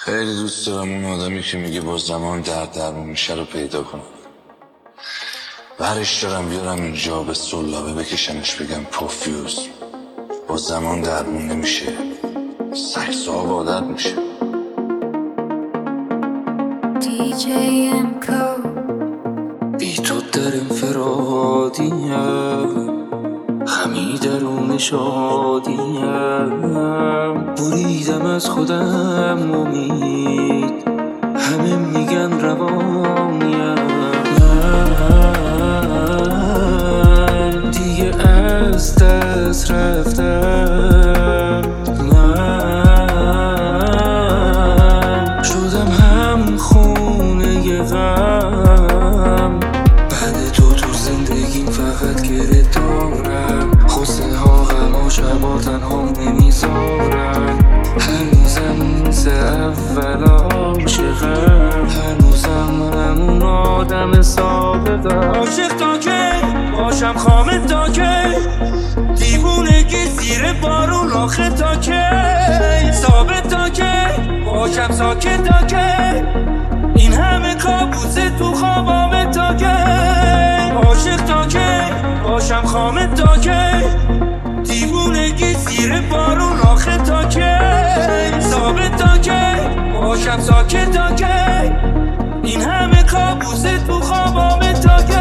خیلی دوست دارم اون آدمی که میگه با زمان درمون میشه رو پیدا کنم. برش دارم بیارم اینجا به سلابه بکشمش بگم پوفیوز با زمان درمون نمیشه، سگزاب عادت میشه. بی تو در انفرادیم، همی درون شادیم. بریدم از خودم امید، همه میگن روانیم. من دیگه از دست رفتم، من شدم هم خونه غم. بعد تو زندگیم فقط گره دارم، حسن ها غم ها شبا تنها نمیذارم. هنوزم مثل اول عاشقم، هنوزم همون آدم سابقم. عاشق تا که باشم خامه تا که، دیوونگی زیر بارون آخه تا که، ثابت تا که باشم ساکت تا که، این همه کابوس تو خوابامه تا که. عاشق تا که باشم خامه تا که، دیوونگی زیر بارون آخه تا که، ثابت تا که باشم ساکت تا که، این همه کابوس تو خوابامه تا که.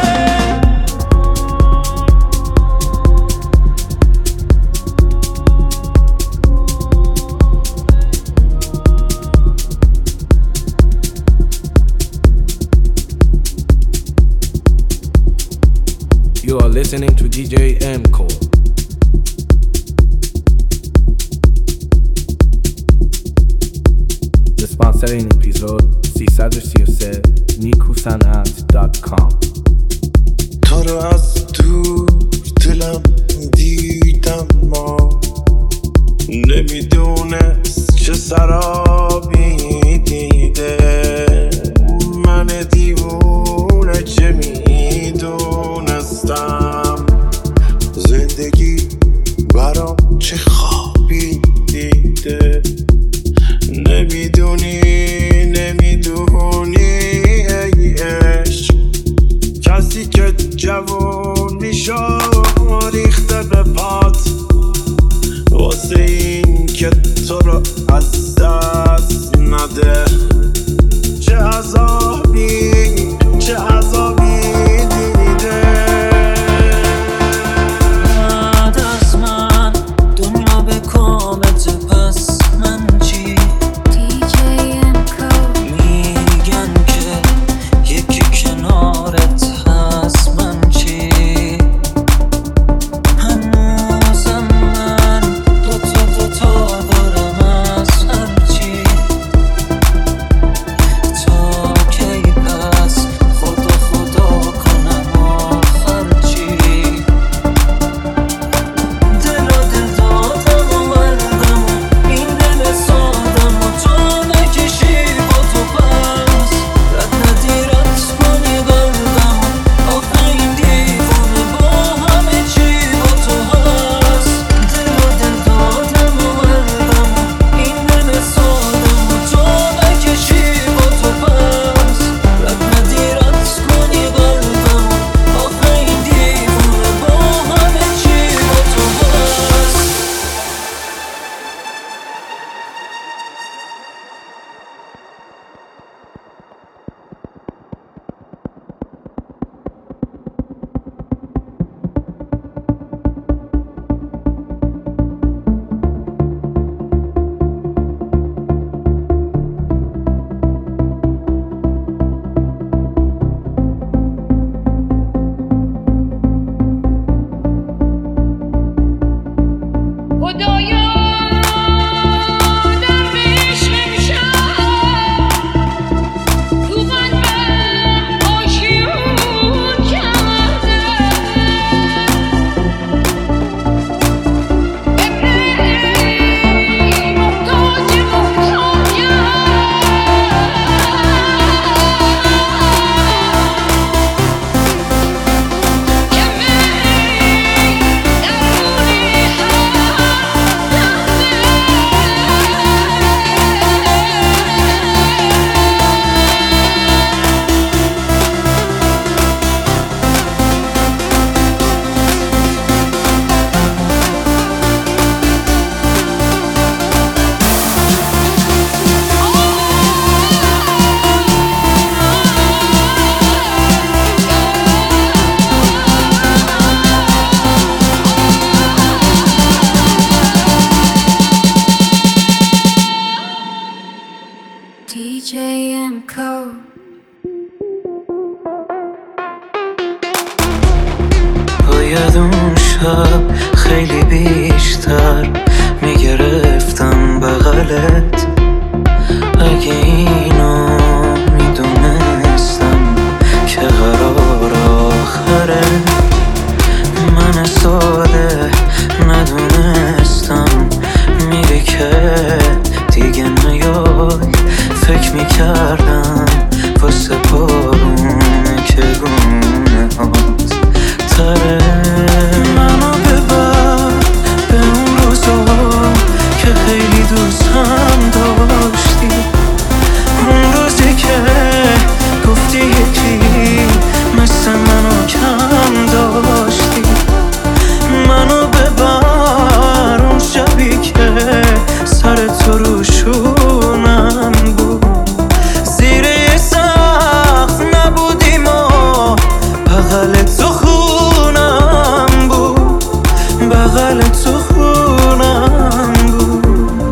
You are listening to DJ M-Co. اسپانسر این اپیزود 333 nikusanat.com. تو رو از دور دلم دیدم، ما نمیدونست چه سرابی دیده. من دیوونه چه میدونستم، زندگی برام چه خوابی دیده. نمیدونی ای عشق، کسی که جوون میشه ریخته به پات، واسه این که تو رو از دست نده. چه عذابی دیده. بعد از من دنیا به کامت، پس من چی؟ میگن که یکی کنارت هست، من چی؟ هنوزم من دوتا دارم از هر DJMCO. باید اون شب خیلی بیشتر میگرفتم بغلت، اگه اینو میدونستم که قرار آخره. من ساده ندونستم میری که دیگه نیای، فکر میکردم واسه بارونه که گونه هات تره. منو ببر به اون روزا که خیلی دوستم داشتی، اون روزی که گفتی یکی مثل منو کم داشتی. منو ببر اون شبی که سر تو رو شونم بود، زیر یه سقف نبودیم و بغل تو خونم بود، بغل تو خونم بود.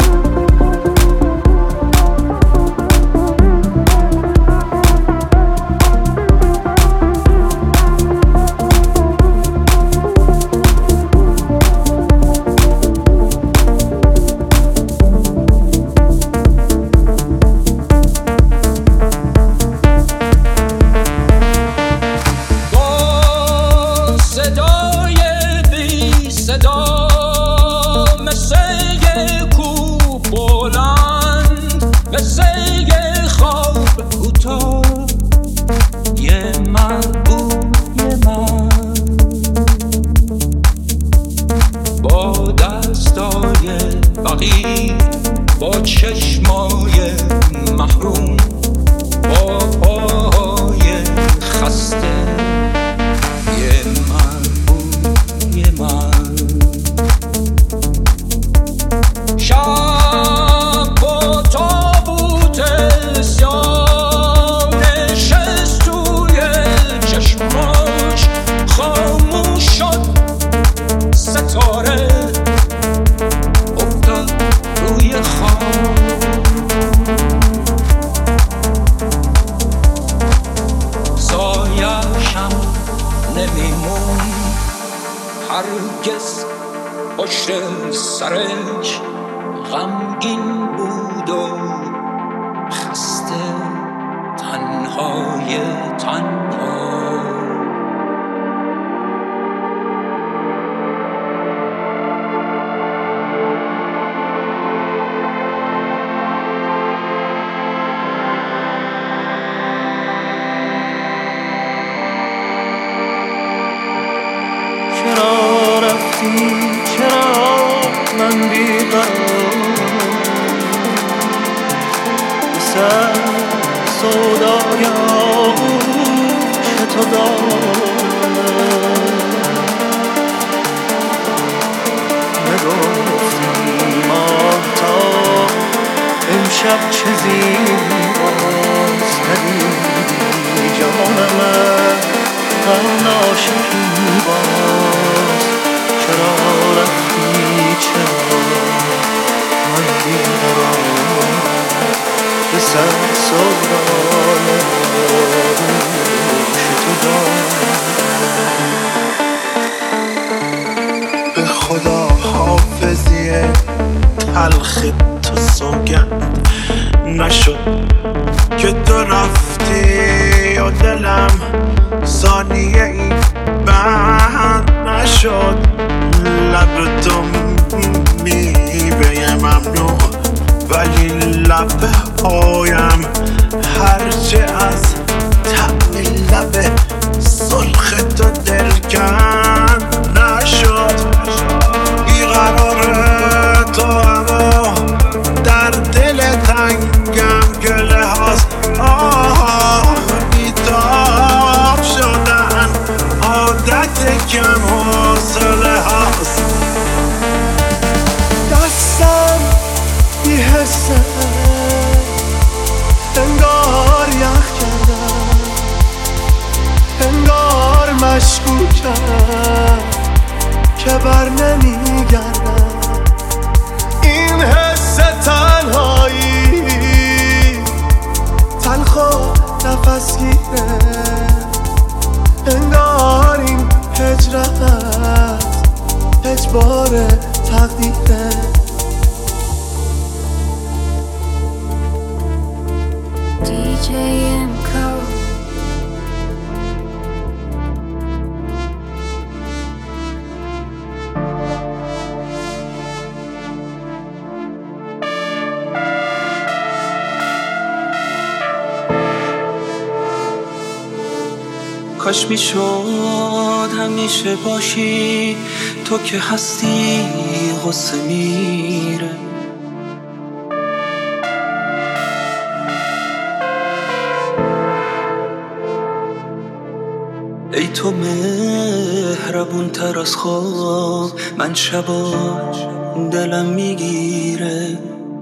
با چشمای محروم، با پاهای خسته، یه من بود یه من. شب با تابوت سیاه نشست توی چشماش، خاموش شد ستاره افتاد روی خواب. سایه‌شم نمیمون هرگز پشت سرش، غمگین بود و خسته، تنهای تنها. چرا رفتی چرا من بیقرار، سر سودای آغوش تو دارم. نگفتی ماهتاب امشب چه زیباست، ندیدی جان من غم ناشکی باز. چرا رفتی چرا من بیقرار، به سر سودای آغوش تو دارم. به خدا حافظی تلخ تو سوگند نشد که تو رفتی و دلم ثانیه ای بند نشد. لب تو میوه ممنوع ولی لب هایم هرچه از طعم لب سرخ تو دلکند نشد. بیقرار تو اما در دل تنگم گله هاست، بیتاب شدن عادت کم حوصله هاست. دستم بی حسه انگار یخ کردم، انگار مشکوکم که بر نمیگردم. این حس تنهایی دستگیره، انگار این هجرت اجبار تقدیره. DJ MCO. کاش میشد همیشه باشی، تو که هستی غصه میره. ای تو مهربون تر از خواب، من شبا دلم میگیره.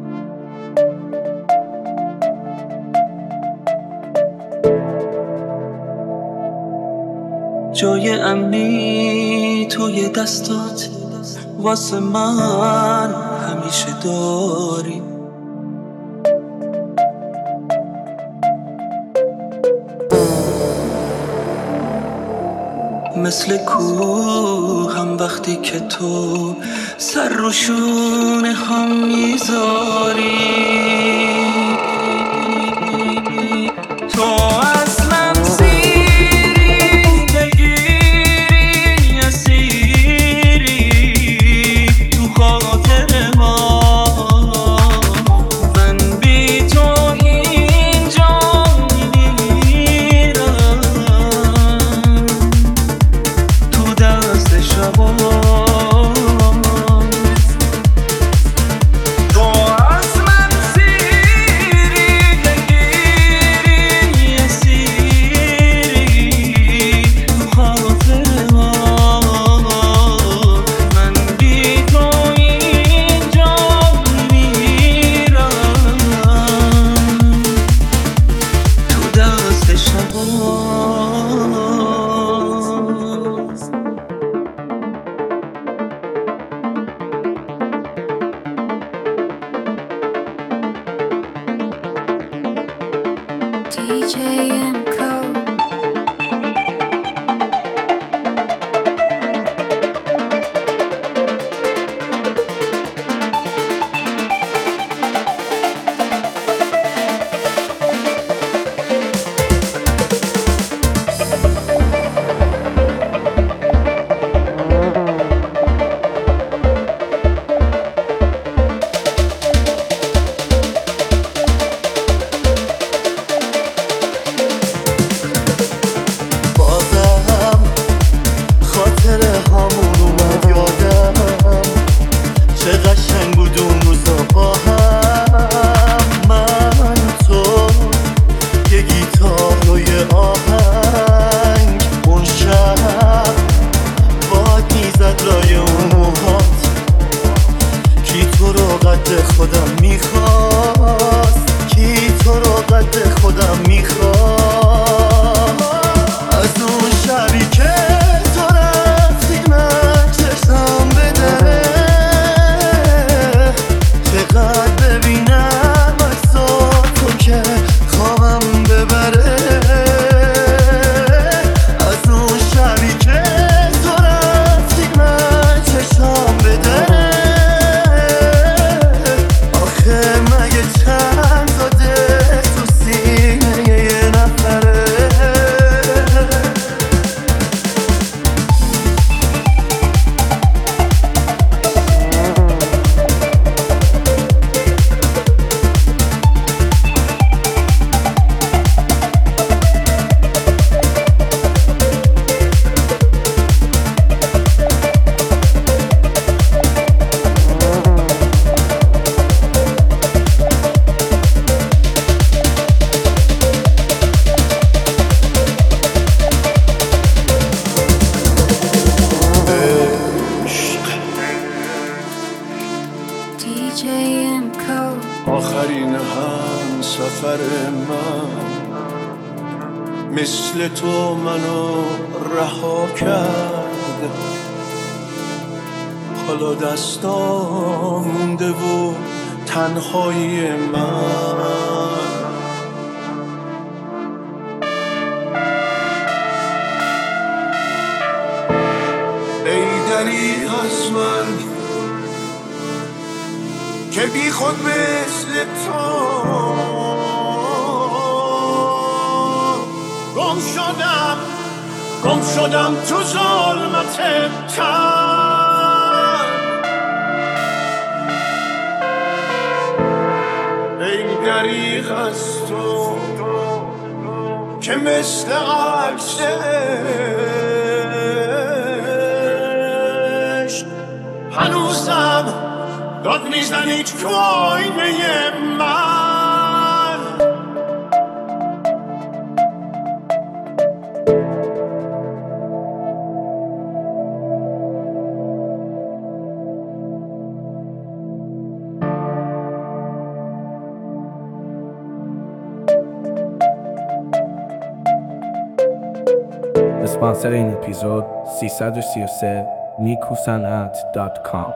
جای امنی توی دستات واسه من همیشه داری. مثل کوهم وقتی که تو سر رو شونه هم میذاری. تو از من DJ MCO. خودم میخواست، کی تو رو قد خودم میخواست. از اون شبی که تو رفتی من چشم بدره، چقدر ببینم عکساتو که خوابم ببره. از اون شبی که تو رفتی من چشم بدره، مگه چند تا دل تو سینه یه نفره. DJ MCO. آخرین هم سفر من مثل تو منو رها کرد، حالا دستام مونده و تنهایی من. که بی خود مثل تو گم شدم تو ظلمت تن. ای دریغ از تو که مثل عکس عشق هنوزم داد میزنی تو آینه من. اسپانسر این اپیزود 333 nikusanat.com.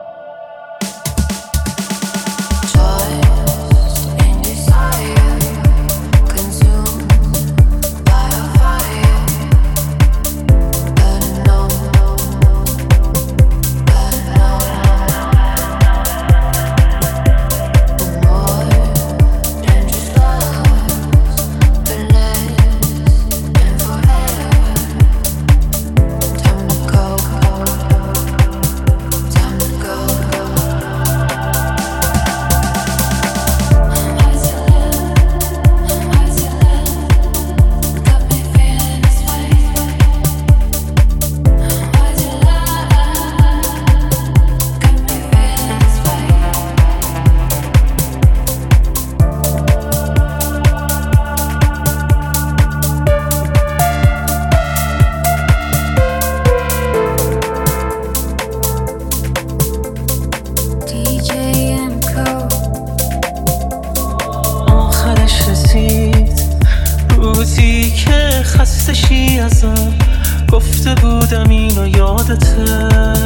خستشی ازم گفته بودم اینو یادته،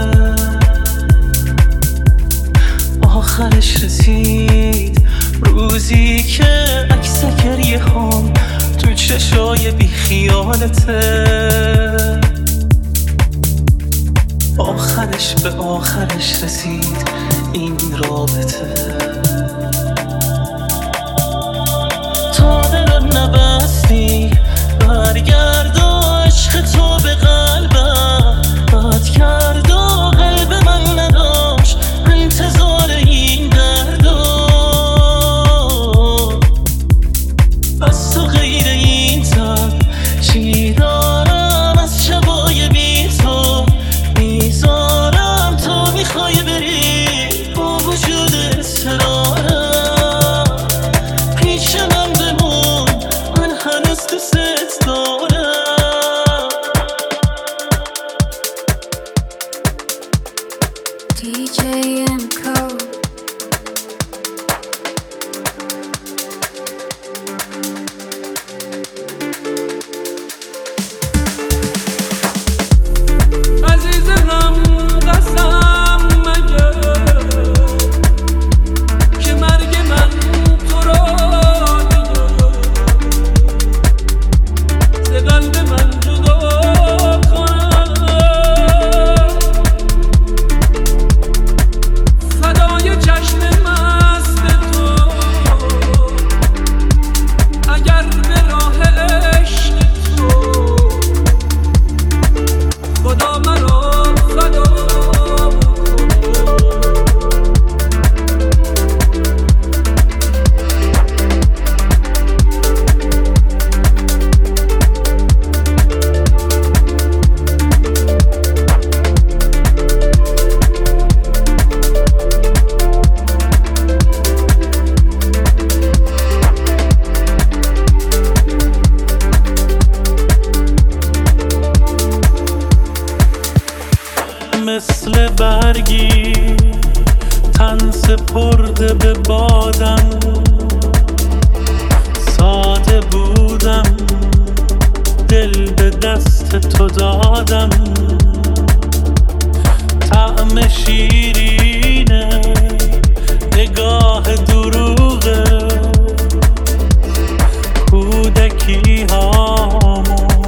آخرش رسید روزی که عکس گریه هم تو چشای بی خیالته، آخرش به آخرش رسید این رابطه. تا دلم نبستی برگرد و عشق تو به قلبم بد کرد و قلب من نداشت انتظار این دردو. از تو غیر این تب چی دارم از شبای بی تو میذارم تو میخوای بری با وجود اصرارم پیش من بمون من هنوز دوست دارم. DJ MCO. عزیزم قسم مگه که مرگ من تو را دیگه ز قلب من جدا کنم، فدای چشم مست تو اگر به راه عشق تو خدا مرا فدا مثل برگی تن سپرده به بادم، ساده بودم دل به دست تو دادم، طعم شیرینه نگاه دروغه کودکی هامو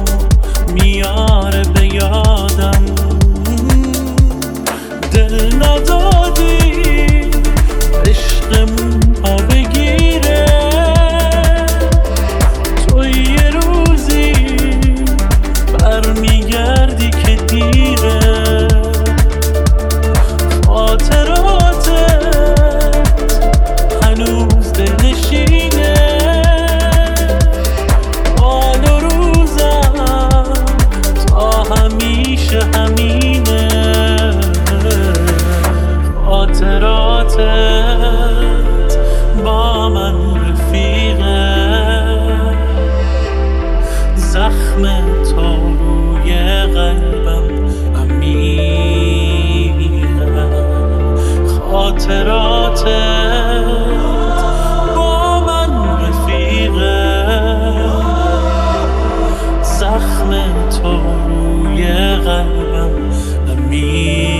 میاره به یادم. دل ندادی عشق خاطراتت با من رفیقه، زخم تو روی قلبم عمیقه. خاطراتت با من رفیقه، زخم تو روی قلبم عمیقه.